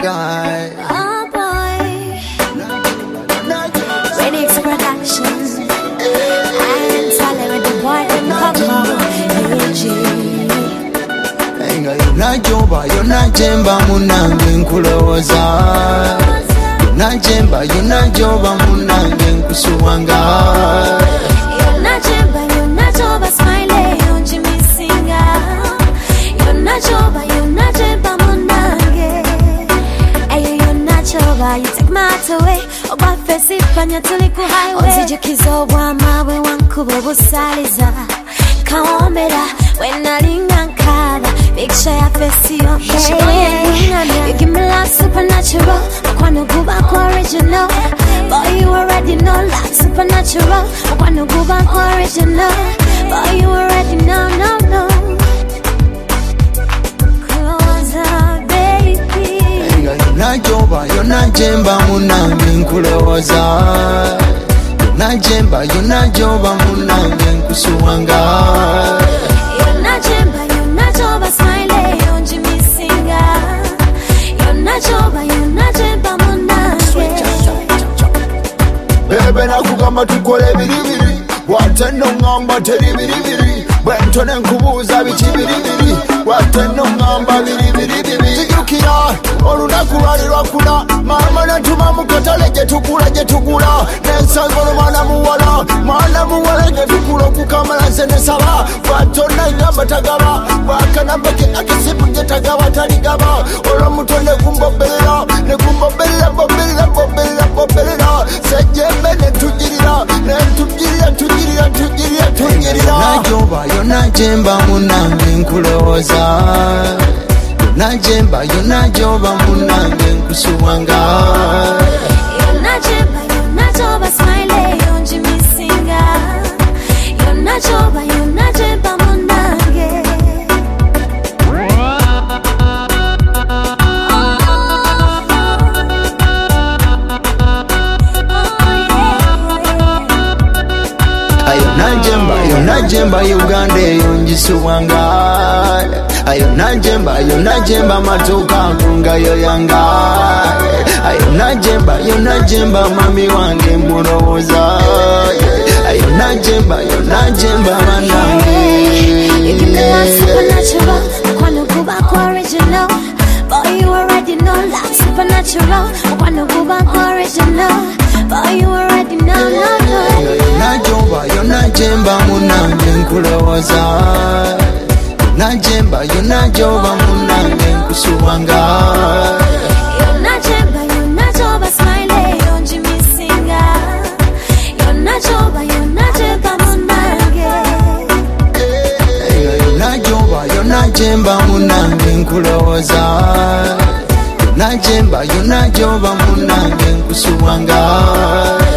guy. Oh boy, Radix Productions and Sally with the boy and Enga yonajoba yonajemba munange nkulowoza. Yonajemba yonajoba munange nkusuwanga. Yonajoba smile on Jimmy Singer. Yonajoba munange. Ayo yonajoba, you take my heart away. Oba fesi panya tuliku highway. Onzijukizo bwamawe wankubo busaliza. Kaombera when nalinga nkaba. Big shy fesi okay. You give me love supernatural. Kwano guba kwa original. Boy you already know love supernatural. Kwano guba kwa original. Boy you already know, no. Yonajoba yonajemba munange nkulowoza. Yonajoba munange nkusuwanga. Yonajoba smile on Jimmy Singer. Yonajoba munange. Bebe nakugamba tukole biribiri. Wateno ngamba teri biribiri. Bwentone nkubuuza biki biribiri. Wateno ngamba biribiri. Tijukira olunaku lwali lwakula. Mama natuma mu katale gye tugula. Nensangolo mwana muwala gye tukula okukamala nze ne saba. Watonna ngamba tagaba. Wakanamba ke akisipu gye tagaba taligaba. Olw'omutwe ne gumbobberera. Sejjembe ne tujirira. Yonajemba munange nkulowoza. Yonajoba munange nkusuwanga. Yonajoba smile on Jimmy Singer. Yonajoba munange. Yonajemba Uganda eyo njisuwanga. Yonajemba matuka nkunga yoyanga. Yonajemba mami wange mulowoza. Yonajemba manange. You give me love supernatural. Kwano guba kwa original. Boy you already know love supernatural. Kwano guba kwa original. Boy you already know, Yonajemba munange nkulowoza. Yonajoba munange nkusuwanga. Yonajoba smile on Jimmy Singer. Yonajoba munange. Yonajemba munange nkulowoza. Yonajoba munange nkusuwanga.